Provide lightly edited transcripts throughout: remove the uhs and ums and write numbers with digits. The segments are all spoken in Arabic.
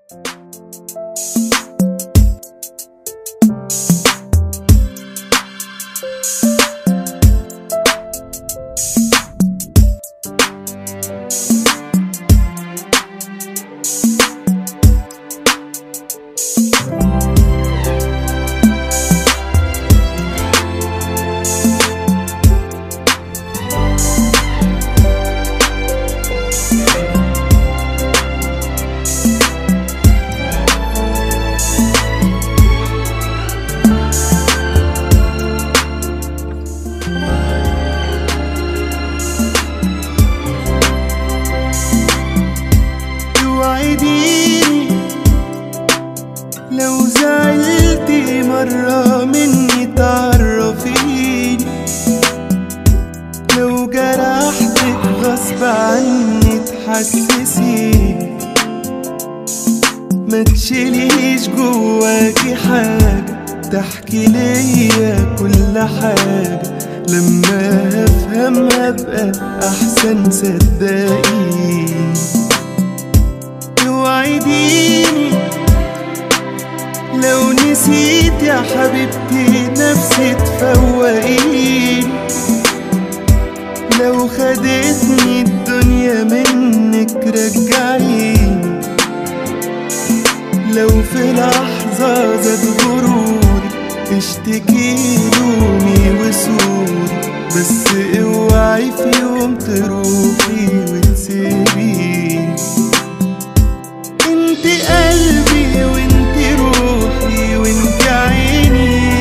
لو زعلتي مرة مني تعرفيني، لو جرحتك غصب عني تحسسيني، ما تشيليش جواكي حاجة تحكي ليا كل حاجة، لما افهم هبقى احسن صدقيني. اوعديني لو نسيت يا حبيبتي نفسي تفوقيني، لو خدتني الدنيا منك رجعيني، لو في لحظة زاد غروري اشتكي لومي وسوري، بس اوعي في يوم تروحي وتسيبيني. انت قلبي وانت روحي وانت عيني،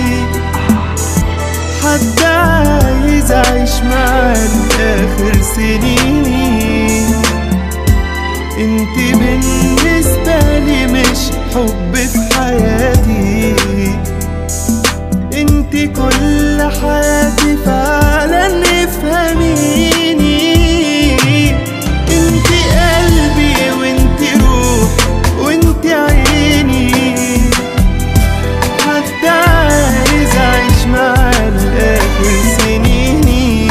حتى عايز اعيش معاك اخر سنيني. انت بالنسبة لي مش حب في حياتي، انت كل حياتي فعلا افهميني. انت قلبي وانت روحي وانت عيني، حتى عايز اعيش معاك لاخر سنيني.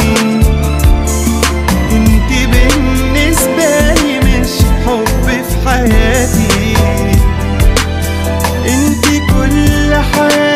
انت بالنسبة لي مش حب في حياتي، انت كل حياتي